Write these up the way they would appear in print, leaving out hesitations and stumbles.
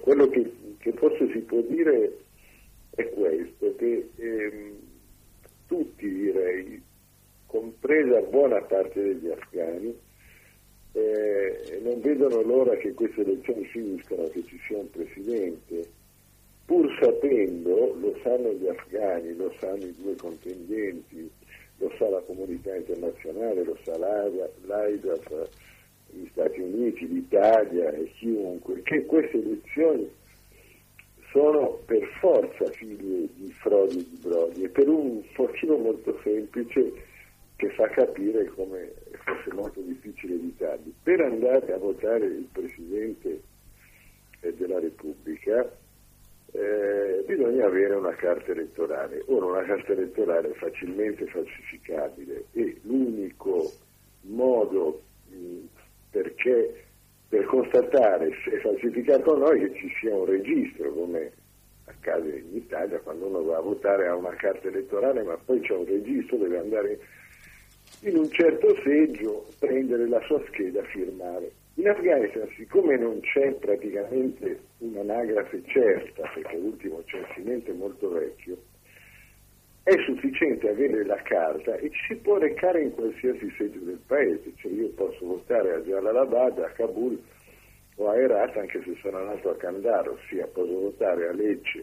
quello che forse si può dire è questo, che tutti, direi, compresa buona parte degli afghani, non vedono l'ora che queste elezioni finiscano, che ci sia un presidente, pur sapendo, lo sanno gli afghani, lo sanno i due contendenti, lo sa la comunità internazionale, lo sa l'AIDAF, gli Stati Uniti, l'Italia e chiunque, che queste elezioni sono per forza figlie di frodi e di brodi, e per un motivo molto semplice che fa capire come fosse molto difficile evitarli. Per andare a votare il Presidente della Repubblica bisogna avere una carta elettorale. Ora, una carta elettorale è facilmente falsificabile e l'unico modo per constatare se è falsificato o no è che ci sia un registro, come accade in Italia quando uno va a votare, ha una carta elettorale, ma poi c'è un registro, deve andare in un certo seggio, prendere la sua scheda, firmare. In Afghanistan, siccome non c'è praticamente un'anagrafe certa, perché l'ultimo censimento è molto vecchio, è sufficiente avere la carta e ci si può recare in qualsiasi seggio del paese. Cioè, io posso votare a Jalalabad, a Kabul o a Herat, anche se sono nato a Kandahar, ossia posso votare a Lecce,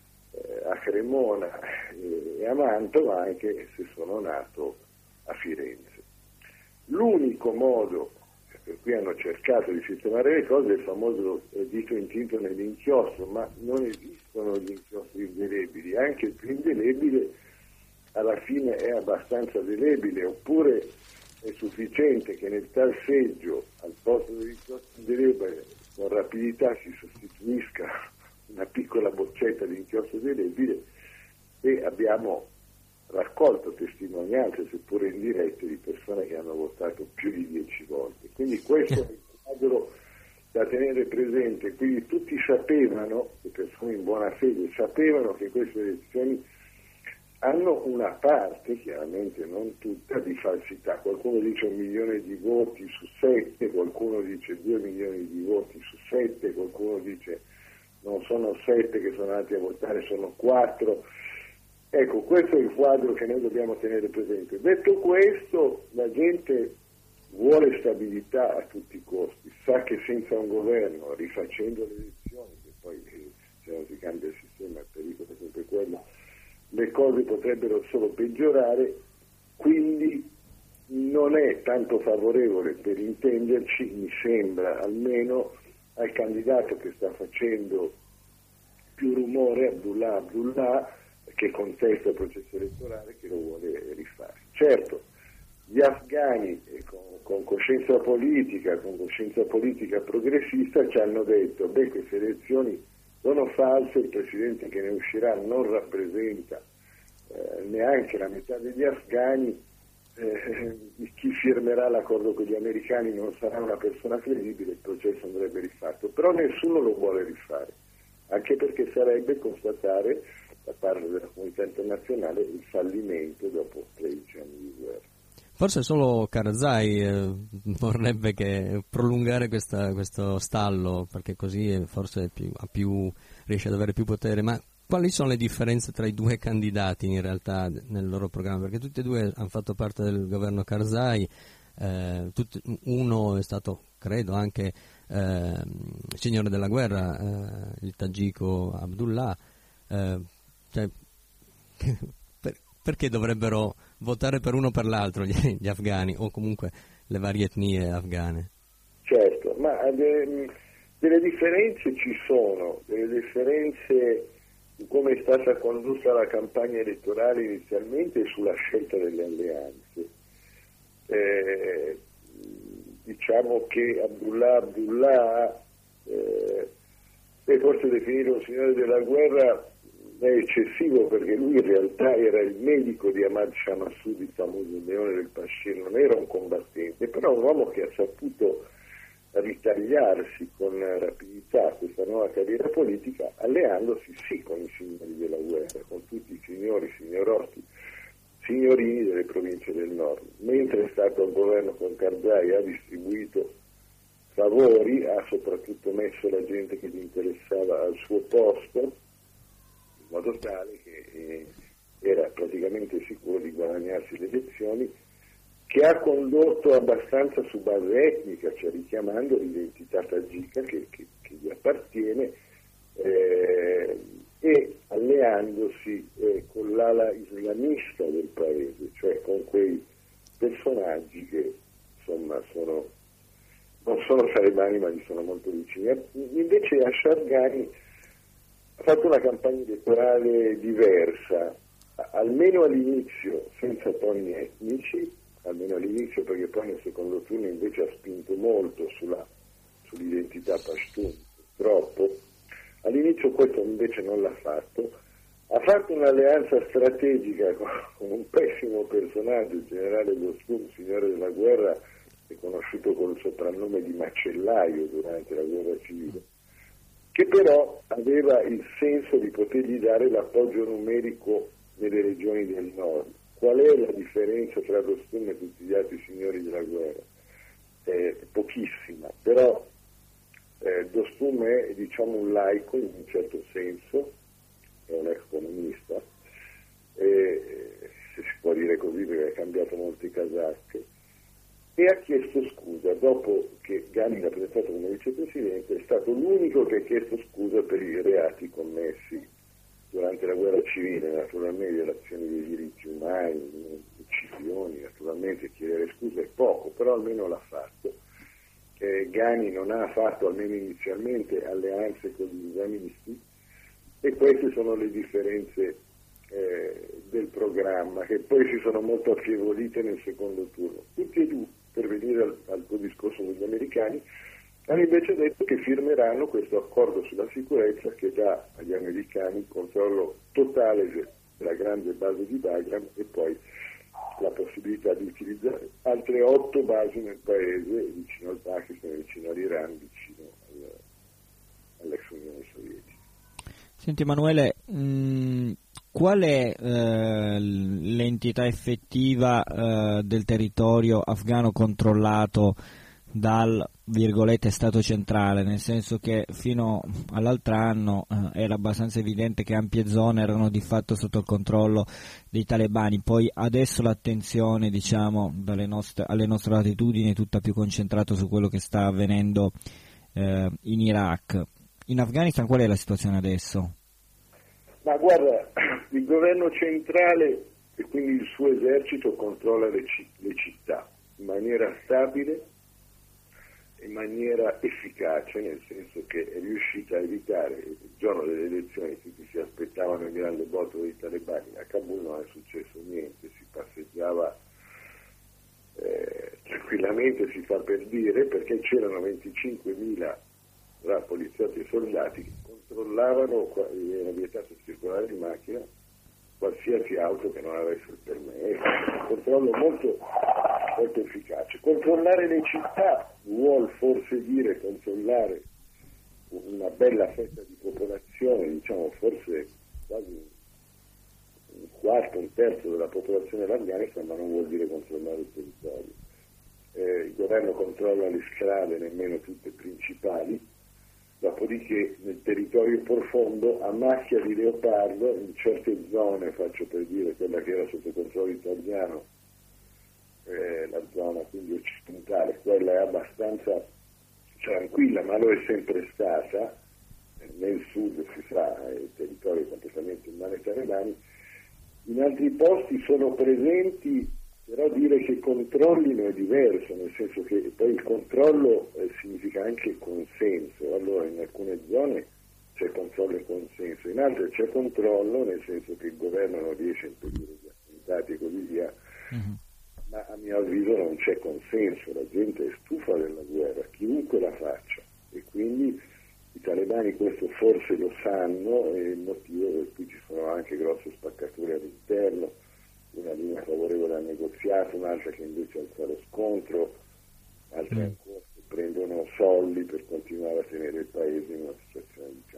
a Cremona e a Mantova, anche se sono nato a Firenze. L'unico modo per cui hanno cercato di sistemare le cose è il famoso dito intinto nell'inchiostro, ma non esistono gli inchiostri indelebili, anche il più indelebile alla fine è abbastanza delebile, oppure è sufficiente che nel tal seggio al posto dell'inchiostro indelebile con rapidità si sostituisca una piccola boccetta di inchiostro delebile, e abbiamo raccolto testimonianze, seppure indirette, di persone che hanno votato più di 10 volte. Quindi questo è il quadro da tenere presente. Quindi tutti sapevano, le persone in buona fede sapevano che queste elezioni hanno una parte, chiaramente non tutta, di falsità. Qualcuno dice 1 milione di voti su 7, qualcuno dice 2 milioni di voti su 7, qualcuno dice non sono 7 che sono andati a votare, sono 4. Ecco, questo è il quadro che noi dobbiamo tenere presente. Detto questo, la gente vuole stabilità a tutti i costi, sa che senza un governo, rifacendo le elezioni, che poi se non si cambia il sistema il pericolo è sempre quello, le cose potrebbero solo peggiorare, quindi non è tanto favorevole, per intenderci, mi sembra, almeno al candidato che sta facendo più rumore, Abdullah, che contesta il processo elettorale, che lo vuole rifare. Certo, gli afghani con coscienza politica progressista ci hanno detto: queste elezioni sono false, il presidente che ne uscirà non rappresenta neanche la metà degli afghani, chi firmerà l'accordo con gli americani non sarà una persona credibile, il processo andrebbe rifatto. Però nessuno lo vuole rifare, anche perché sarebbe constatare da parte della comunità internazionale il fallimento dopo 13 anni di guerra. Forse solo Karzai vorrebbe prolungare questo stallo, perché così forse riesce ad avere più potere. Ma quali sono le differenze tra i due candidati in realtà nel loro programma? Perché tutti e due hanno fatto parte del governo Karzai, uno è stato, credo, anche signore della guerra, il tagiko Abdullah. Perché dovrebbero votare per uno o per l'altro gli afghani, o comunque le varie etnie afghane? Certo, ma delle differenze ci sono, delle differenze in come è stata condotta la campagna elettorale inizialmente e sulla scelta delle alleanze. Diciamo che Abdullah forse definire un signore della guerra è eccessivo, perché lui in realtà era il medico di Ahmad Shah Massoud, il famoso leone del Bashir, non era un combattente, però un uomo che ha saputo ritagliarsi con rapidità questa nuova carriera politica, alleandosi sì con i signori della guerra, con tutti i signori, signorotti, signorini delle province del nord. Mentre è stato al governo con Karzai, ha distribuito favori, ha soprattutto messo la gente che gli interessava suo posto in modo tale che era praticamente sicuro di guadagnarsi le elezioni, che ha condotto abbastanza su base etnica, cioè richiamando l'identità tagika che gli appartiene, e alleandosi con l'ala islamista del paese, cioè con quei personaggi che insomma non sono talebani ma gli sono molto vicini. Invece Ashraf Ghani ha fatto una campagna elettorale diversa, almeno all'inizio senza toni etnici, almeno all'inizio, perché poi nel secondo turno invece ha spinto molto sull'identità pashtun, purtroppo. All'inizio questo invece non l'ha fatto, ha fatto un'alleanza strategica con un pessimo personaggio, il generale Dostum, signore della guerra, conosciuto col soprannome di macellaio durante la guerra civile, che però aveva il senso di potergli dare l'appoggio numerico nelle regioni del nord. Qual è la differenza tra Dostum e tutti gli altri signori della guerra? Pochissima, però Dostum è un laico in un certo senso, è un ex comunista, se si può dire così perché ha cambiato molte casacche, e ha chiesto scusa dopo che Ghani l'ha presentato come vicepresidente. È stato l'unico che ha chiesto scusa per i reati commessi durante la guerra civile, naturalmente violazioni dei diritti umani, uccisioni, naturalmente chiedere scusa è poco, però almeno l'ha fatto. Ghani non ha fatto, almeno inizialmente, alleanze con gli islamisti, e queste sono le differenze del programma, che poi si sono molto affievolite nel secondo turno. Tutti e due, per venire al tuo discorso degli americani, hanno invece detto che firmeranno questo accordo sulla sicurezza che dà agli americani il controllo totale della grande base di Bagram e poi la possibilità di utilizzare altre 8 basi nel paese, vicino al Pakistan, vicino all'Iran, vicino all'ex Unione Sovietica. Senti Emanuele, qual è l'entità effettiva del territorio afghano controllato dal virgolette Stato centrale, nel senso che fino all'altro anno era abbastanza evidente che ampie zone erano di fatto sotto il controllo dei talebani, poi adesso l'attenzione alle nostre latitudini è tutta più concentrata su quello che sta avvenendo in Iraq. In Afghanistan qual è la situazione adesso? Ma guarda, il governo centrale e quindi il suo esercito controlla le città in maniera stabile, in maniera efficace, nel senso che è riuscita a evitare il giorno delle elezioni. Tutti si aspettavano il grande voto dei talebani, a Kabul non è successo niente, si passeggiava tranquillamente, si fa per dire, perché c'erano 25.000 tra poliziotti e soldati che controllavano, era vietato circolare in macchina, qualsiasi auto che non avesse il permesso. Un controllo molto, molto efficace. Controllare le città vuol forse dire controllare una bella fetta di popolazione, forse quasi un quarto, un terzo della popolazione dell'Afghanistan, ma non vuol dire controllare il territorio. Il governo controlla le strade, nemmeno tutte principali. Dopodiché nel territorio profondo, a macchia di leopardo, in certe zone, faccio per dire quella che era sotto controllo italiano, la zona quindi occidentale, quella è abbastanza tranquilla, ma lo è sempre stata. Nel sud si sa, il territorio è completamente in mano ai talebani. In altri posti sono presenti, però dire che controllino è diverso, nel senso che poi il controllo significa anche consenso. Allora in alcune zone c'è controllo e consenso, in altre c'è controllo, nel senso che il governo non riesce a impedire gli attentati e così via, ma a mio avviso non c'è consenso, la gente è stufa della guerra, chiunque la faccia, e quindi i talebani questo forse lo sanno, e il motivo per cui ci sono anche grosse spaccature all'interno, una linea favorevole al negoziato, un'altra che invece alza lo scontro, altre ancora che prendono soldi per continuare a tenere il paese in una situazione di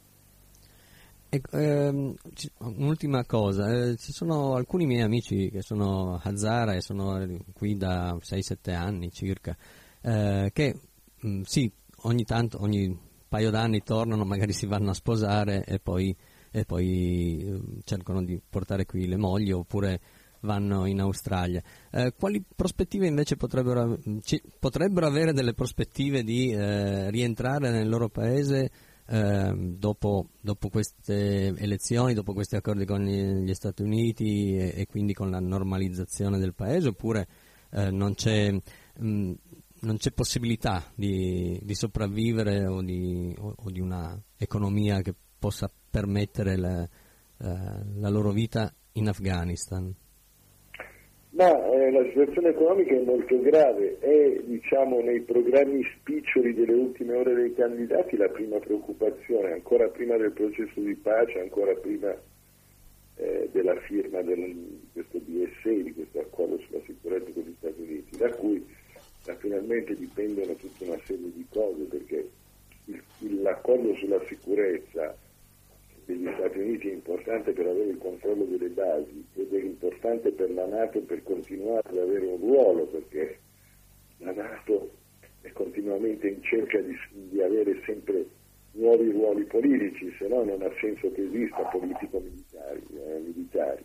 caos. Un'ultima cosa, ci sono alcuni miei amici che sono Hazara e sono qui da 6-7 anni circa, che sì, ogni paio d'anni tornano, magari si vanno a sposare e poi cercano di portare qui le mogli oppure vanno in Australia. Quali prospettive invece potrebbero avere delle prospettive di rientrare nel loro paese dopo queste elezioni, dopo questi accordi con gli Stati Uniti e quindi con la normalizzazione del paese, oppure non c'è possibilità di sopravvivere o di una economia che possa permettere la loro vita in Afghanistan? Ma la situazione economica è molto grave, è nei programmi spiccioli delle ultime ore dei candidati la prima preoccupazione, ancora prima del processo di pace, ancora prima della firma di questo BSA, di questo accordo sulla sicurezza con gli Stati Uniti, da cui finalmente dipendono tutta una serie di cose, perché l'accordo sulla sicurezza degli Stati Uniti è importante per avere il controllo delle basi ed è importante per la NATO per continuare ad avere un ruolo, perché la NATO è continuamente in cerca di avere sempre nuovi ruoli politici, se no non ha senso che esista politico-militari.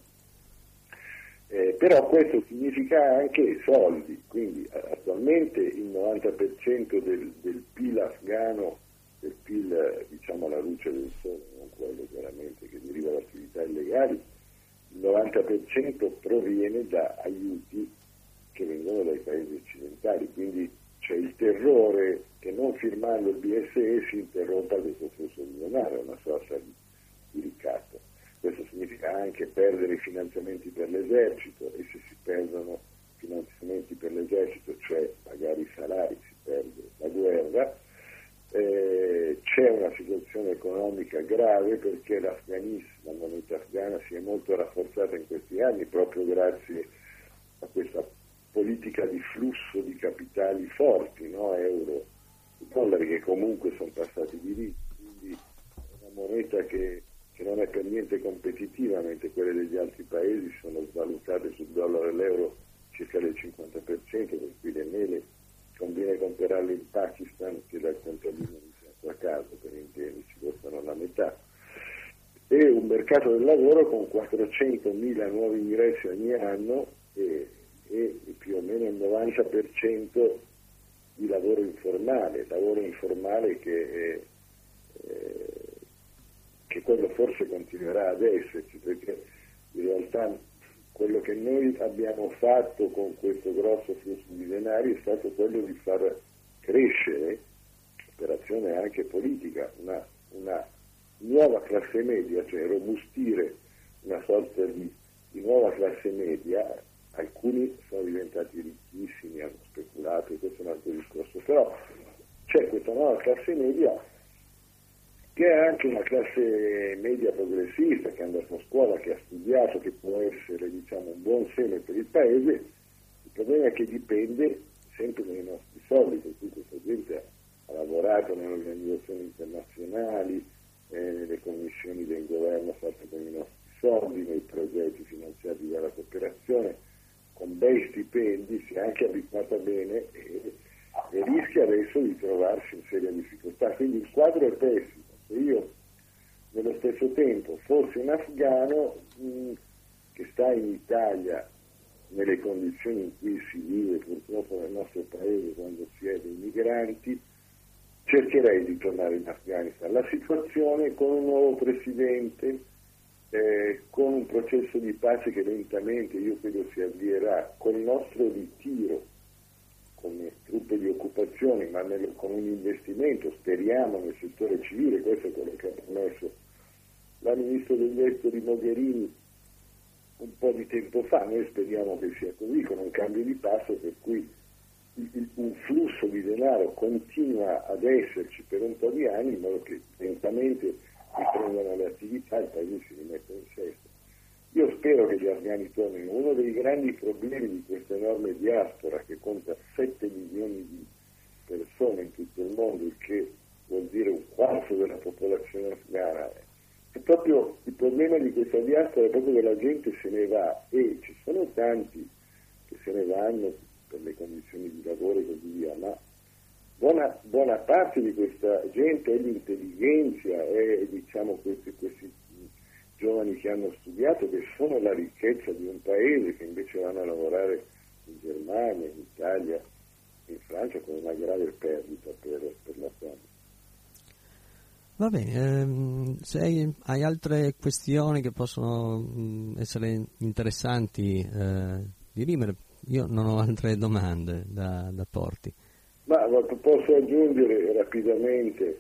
Però questo significa anche soldi, quindi attualmente il 90% del PIL afghano, del PIL alla luce del sole, non quello chiaramente che deriva da attività illegali, il 90% proviene da aiuti che vengono dai paesi occidentali, quindi c'è il terrore che non firmando il BSE si interrompa questo flusso di denaro, una sorta di ricatto. Questo significa anche perdere i finanziamenti per l'esercito, e se si perdono finanziamenti per l'esercito, cioè pagare i salari, si perde la guerra. C'è una situazione economica grave perché la moneta afghana si è molto rafforzata in questi anni proprio grazie a questa politica di flusso di capitali forti, no? Euro e dollari, che comunque sono passati di lì, quindi è una moneta che non è per niente competitiva, mentre quelle degli altri paesi sono svalutate sul dollaro e l'euro circa del 50%, per cui le mele conviene comprarle in Pakistan che dal contadino di fianco a casa, per intenderci, costano la metà. E un mercato del lavoro con 400.000 nuovi ingressi ogni anno e più o meno il 90% di lavoro informale che quello forse continuerà ad esserci, perché in realtà quello che noi abbiamo fatto con questo grosso flusso di denari è stato quello di far crescere, per azione anche politica, una nuova classe media, cioè robustire una sorta di nuova classe media. Alcuni sono diventati ricchissimi, hanno speculato, e questo è un altro discorso, però c'è questa nuova classe media che è anche una classe media progressista, che è andata a scuola, che ha studiato, che può essere un buon seme per il paese. Il problema è che dipende sempre dai nostri soldi, per cui questa gente ha lavorato nelle organizzazioni internazionali, nelle commissioni del governo fatte con i nostri soldi, nei progetti finanziati dalla cooperazione, con bei stipendi, si è anche abituata bene e rischia adesso di trovarsi in seria difficoltà. Quindi il quadro è pessimo. Se io nello stesso tempo fossi un afghano che sta in Italia nelle condizioni in cui si vive purtroppo nel nostro paese quando si è dei migranti, cercherei di tornare in Afghanistan. La situazione con un nuovo presidente, con un processo di pace che lentamente io credo si avvierà, con il nostro ritiro, con truppe di occupazione, ma con un investimento, speriamo, nel settore civile. Questo è quello che ha promesso la Ministra degli Esteri Mogherini un po' di tempo fa. Noi speriamo che sia così, con un cambio di passo per cui un flusso di denaro continua ad esserci per un po' di anni, in modo che lentamente riprendono le attività e il paese si rimetta in sesto. Io spero che gli afghani tornino. Uno dei grandi problemi di questa enorme diaspora, che conta 7 milioni di persone in tutto il mondo, il che vuol dire un quarto della popolazione afghana, è proprio il problema di questa diaspora, è proprio che la gente se ne va, e ci sono tanti che se ne vanno per le condizioni di lavoro e così via, ma buona parte di questa gente è l'intelligenza, è diciamo questi giovani che hanno studiato, che sono la ricchezza di un paese, che invece vanno a lavorare in Germania, in Italia, in Francia, con una grave perdita per la fame. Va bene, se hai altre questioni che possono essere interessanti, dirimere, io non ho altre domande da porti. Ma posso aggiungere rapidamente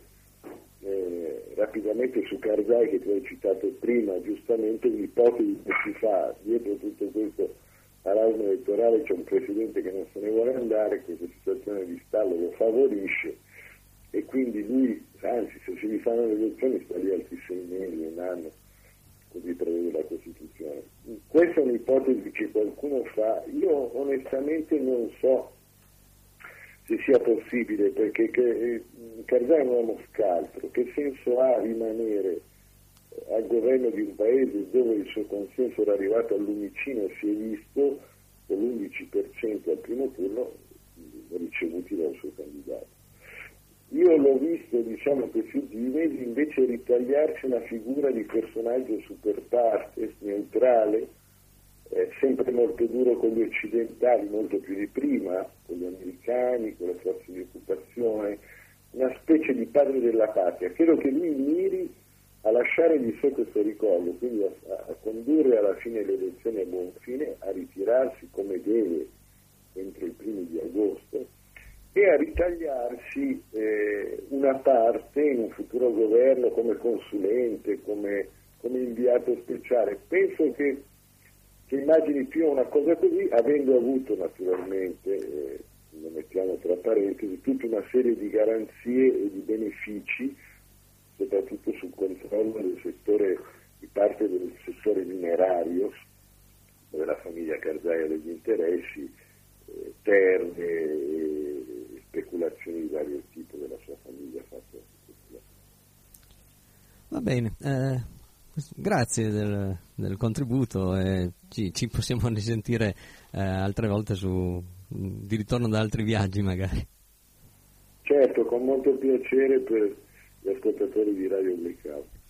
su Karzai, che tu hai citato prima, giustamente l'ipotesi che si fa dietro tutto questo marasma elettorale. C'è un presidente che non se ne vuole andare, questa situazione di stallo lo favorisce, e quindi lui, anzi, se si rifanno le elezioni sta lì altri 6 mesi, un anno, così prevede la Costituzione. Questa è un'ipotesi che qualcuno fa. Io onestamente non so se sia possibile, perché Karzai è un uomo scaltro. Che senso ha rimanere al governo di un paese dove il suo consenso era arrivato al lumicino, si è visto con l'11% al primo turno ricevuti dal suo candidato? Io l'ho visto, diciamo, questi ultimi mesi invece ritagliarsi una figura di personaggio super partes, neutrale, sempre molto duro con gli occidentali, molto più di prima, con gli americani, con le forze di occupazione, una specie di padre della patria. Credo che lui miri a lasciare di sé questo ricordo, quindi a condurre alla fine le elezioni a buon fine, a ritirarsi come deve entro i primi di agosto, e a ritagliarsi una parte in un futuro governo come consulente, come inviato speciale. Penso che immagini più una cosa così, avendo avuto naturalmente, lo mettiamo tra parentesi, tutta una serie di garanzie e di benefici, soprattutto sul controllo del settore, di parte del settore minerario, dove la famiglia Karzai ha degli interessi, terre, speculazioni di vario tipo della sua famiglia ha fatto. Va bene, grazie del contributo, ci possiamo risentire altre volte di ritorno da altri viaggi magari. Certo, con molto piacere per gli ascoltatori di Radio Blackout.